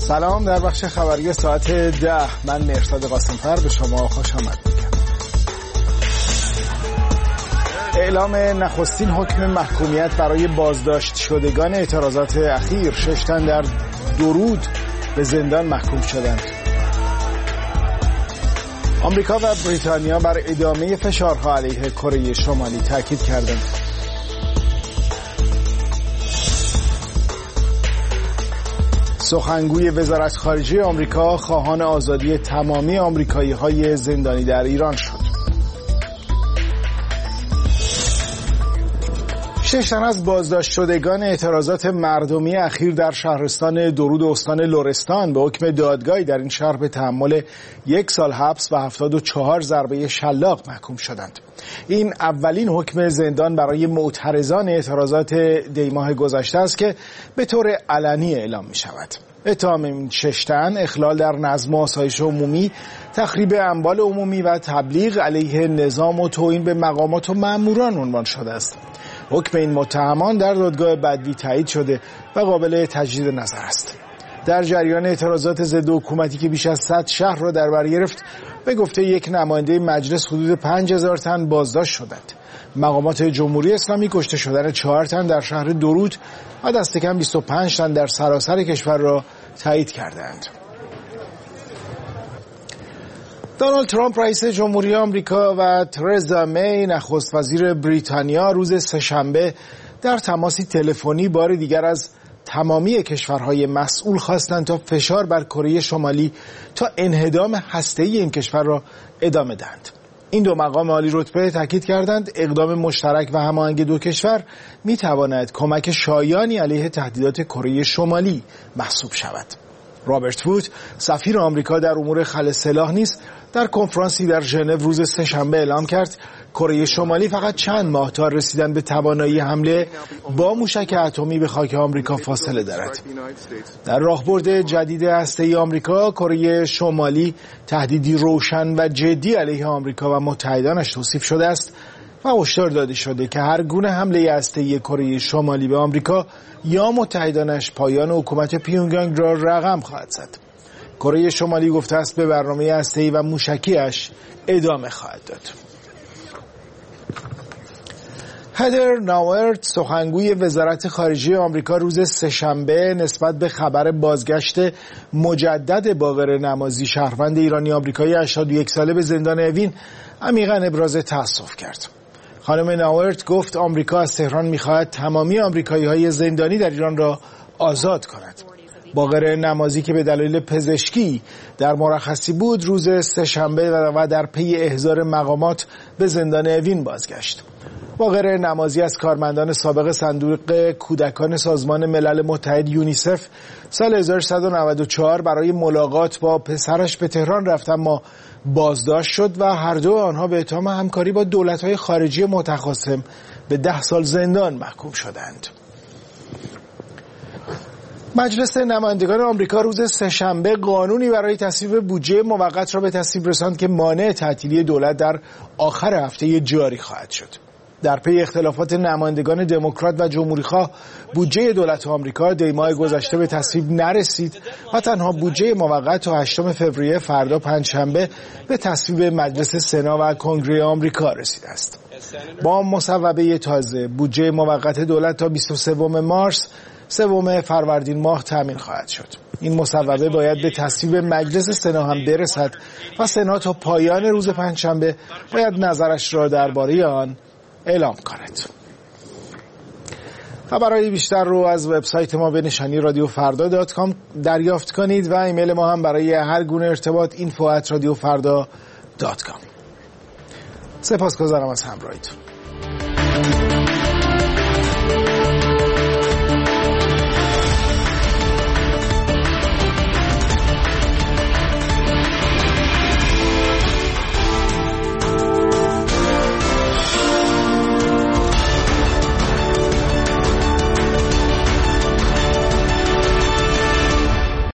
سلام، در بخش خبری ساعت 10 من مهرداد قاسم‌فر به شما خوش آمد میگم. اعلام نخستین حکم محکومیت برای بازداشت شدگان اعتراضات اخیر، 6 تن در درود به زندان محکوم شدند. آمریکا و بریتانیا بر ادامه فشارها علیه کره شمالی تاکید کردند. سخنگوی وزارت خارجه آمریکا خواهان آزادی تمامی آمریکایی‌های زندانی در ایران شد. 6 تن از بازداشت شدگان اعتراضات مردمی اخیر در شهرستان درود استان لرستان به حکم دادگاهی در این شهر به تحمل 1 سال حبس و 74 ضربه شلاق محکوم شدند. این اولین حکم زندان برای معترضان اعتراضات دیماه گذشته است که به طور علنی اعلام می شود. اتهام این 6 تن اخلال در نظم و آسایش عمومی، تخریب اموال عمومی و تبلیغ علیه نظام و توهین به مقامات و مأموران عنوان شده است. حکم این متهمان در دادگاه بدوی تایید شده و قابل تجدید نظر است. در جریان اعتراضات ضد حکومتی که بیش از 100 شهر را در بر گرفت، به گفته یک نماینده مجلس حدود 5000 تن بازداشت شدند. مقامات جمهوری اسلامی کشته شدن 4 تن در شهر درود و دست کم 25 تن در سراسر کشور را تایید کردند. دونالد ترامپ رئیس جمهوری آمریکا و ترزا می نخست وزیر بریتانیا روز سه‌شنبه در تماسی تلفنی بار دیگر از تمامی کشورهای مسئول خواستند تا فشار بر کره شمالی تا انهدام هسته‌ای این کشور را ادامه دهند. این دو مقام عالی رتبه تاکید کردند اقدام مشترک و هماهنگ دو کشور می‌تواند کمک شایانی علیه تهدیدات کره شمالی محسوب شود. رابرت وود، سفیر آمریکا در امور خلع سلاح نیز در کنفرانسی در ژنو روز سه‌شنبه اعلام کرد کره شمالی فقط چند ماه تا رسیدن به توانایی حمله با موشک اتمی به خاک آمریکا فاصله دارد. در راهبرد جدید هسته‌ای آمریکا، کره شمالی تهدیدی روشن و جدی علیه آمریکا و متحدانش توصیف شده است و هشدار داده شده که هر گونه حمله هسته‌ای کره شمالی به آمریکا یا متحدانش پایان حکومت پیونگیانگ را رقم خواهد زد. کره شمالی گفته است به برنامه هسته‌ای و موشکی‌اش ادامه خواهد داد. هدر ناورت، سخنگوی وزارت خارجه آمریکا روز سه‌شنبه نسبت به خبر بازگشت مجدد باقر نمازی، شهروند ایرانی آمریکایی 81 ساله به زندان اوین، عمیقاً ابراز تأسف کرد. خانم ناورت گفت آمریکا از تهران می‌خواهد تمامی آمریکایی‌های زندانی در ایران را آزاد کند. باقر نمازی که به دلایل پزشکی در مرخصی بود، روز سه‌شنبه و در پی احضار مقامات به زندان اوین بازگشت. باقر نمازی از کارمندان سابق صندوق کودکان سازمان ملل متحد یونیسف سال 1394 برای ملاقات با پسرش به تهران رفت، اما بازداشت شد و هر دو آنها به اتهام همکاری با دولت‌های خارجی متخاصم به 10 سال زندان محکوم شدند. مجلس نمایندگان آمریکا روز سه‌شنبه قانونی برای تصویب بودجه موقت را به تصویب رساند که مانع تعطیلی دولت در آخر هفته جاری خواهد شد. در پی اختلافات نمایندگان دموکرات و جمهوری‌خواه، بودجه دولت آمریکا دیماه گذشته به تصویب نرسید و تنها بودجه موقت تا 8 فوریه فردا پنجشنبه به تصویب مجلس سنا و کنگره آمریکا رسیده است. با مصوبه تازه، بودجه موقت دولت تا 23 مارس 3 فروردین ماه تامین خواهد شد. این مصوبه باید به تصویب مجلس سنا هم برسد و سنا تا پایان روز پنجشنبه باید نظرش را درباره آن اعلام کند. خبرهای بیشتر رو از وبسایت ما به نشانی radiofrda.com دریافت کنید و ایمیل ما هم برای هر گونه ارتباط info@radiofrda.com. سپاسگزارم از همراهیتون.